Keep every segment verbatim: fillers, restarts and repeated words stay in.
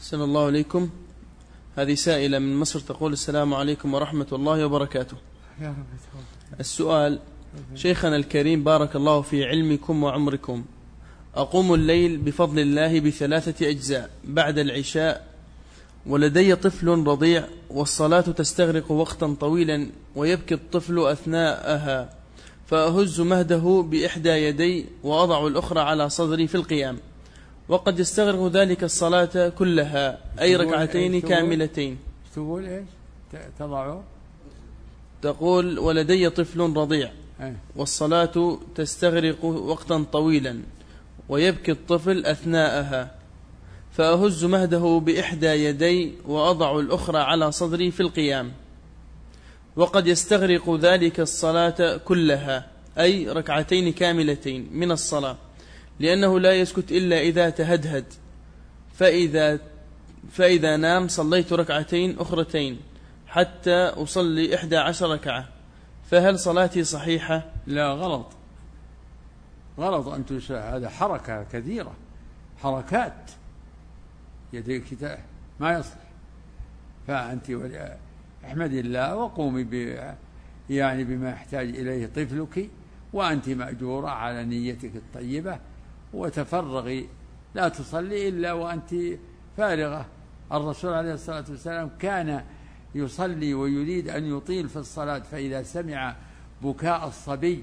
أحسن الله عليكم. هذه سائلة من مصر تقول: السلام عليكم ورحمة الله وبركاته. السؤال: شيخنا الكريم بارك الله في علمكم وعمركم، أقوم الليل بفضل الله بثلاثة أجزاء بعد العشاء، ولدي طفل رضيع، والصلاة تستغرق وقتا طويلا ويبكي الطفل أثناءها، فأهز مهده بإحدى يدي وأضع الأخرى على صدري في القيام، وقد يستغرق ذلك الصلاة كلها، أي ركعتين إيش كاملتين. تقول إيش تضعه؟ تقول: ولدي طفل رضيع والصلاة تستغرق وقتا طويلا ويبكي الطفل أثناءها، فأهز مهده بإحدى يدي وأضع الأخرى على صدري في القيام، وقد يستغرق ذلك الصلاة كلها، أي ركعتين كاملتين من الصلاة، لأنه لا يسكت إلا إذا تهدهد، فإذا, فإذا نام صليت ركعتين أخرتين حتى أصلي إحدى عشر ركعة، فهل صلاتي صحيحة؟ لا، غلط غلط. أنت هذا حركة كثيرة، حركات يديك ما يصلح. فأنت احمد الله وقومي ب يعني بما يحتاج إليه طفلك، وأنت مأجورة على نيتك الطيبة، وتفرغي، لا تصلي إلا وأنت فارغة. الرسول عليه الصلاة والسلام كان يصلي ويريد أن يطيل في الصلاة، فإذا سمع بكاء الصبي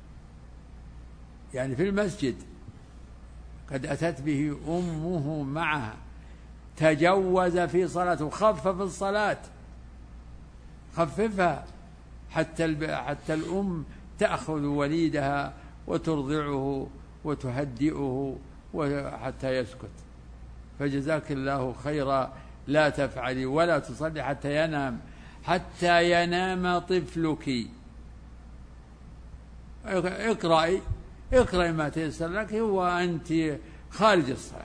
يعني في المسجد قد أتت به أمه معها، تجوز في صلاته، خفف الصلاة، خففها حتى حتى الأم تأخذ وليدها وترضعه وتهدئه حتى يسكت. فجزاك الله خيرا، لا تفعلي ولا تصلي حتى ينام، حتى ينام طفلك. اقرأي اقرأي ما تيسر لك وأنت خارج الصلاة.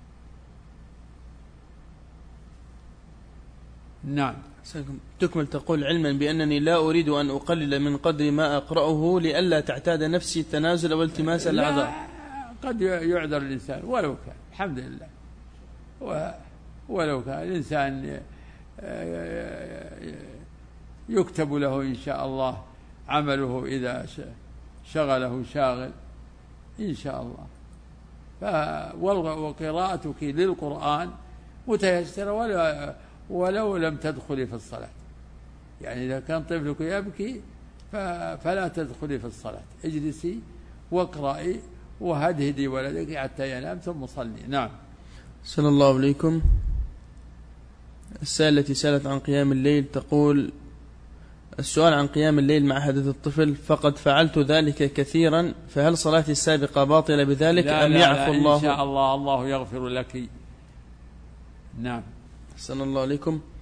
نعم. تكمل تقول: علما بأنني لا أريد أن أقلل من قدر ما أقرأه لئلا تعتاد نفسي التنازل والتماس الأعذار. قد يعذر الإنسان ولو كان، الحمد لله، ولو كان الإنسان يكتب له إن شاء الله عمله إذا شغله شاغل إن شاء الله. وقراءتك للقرآن متيسرة ولو لم تدخلي في الصلاة. يعني إذا كان طفلك يبكي فلا تدخلي في الصلاة، اجلسي واقرأي وهدهدي ولدك حتى ينام ثم صلي. نعم. صلى الله عليكم. السائلة التي سألت عن قيام الليل تقول: السؤال عن قيام الليل مع حدث الطفل، فقد فعلت ذلك كثيرا، فهل صلاتي السابقة باطلة بذلك لا أم لا يعفو لا الله؟ إن شاء الله الله يغفر لك. نعم. صلى الله عليكم.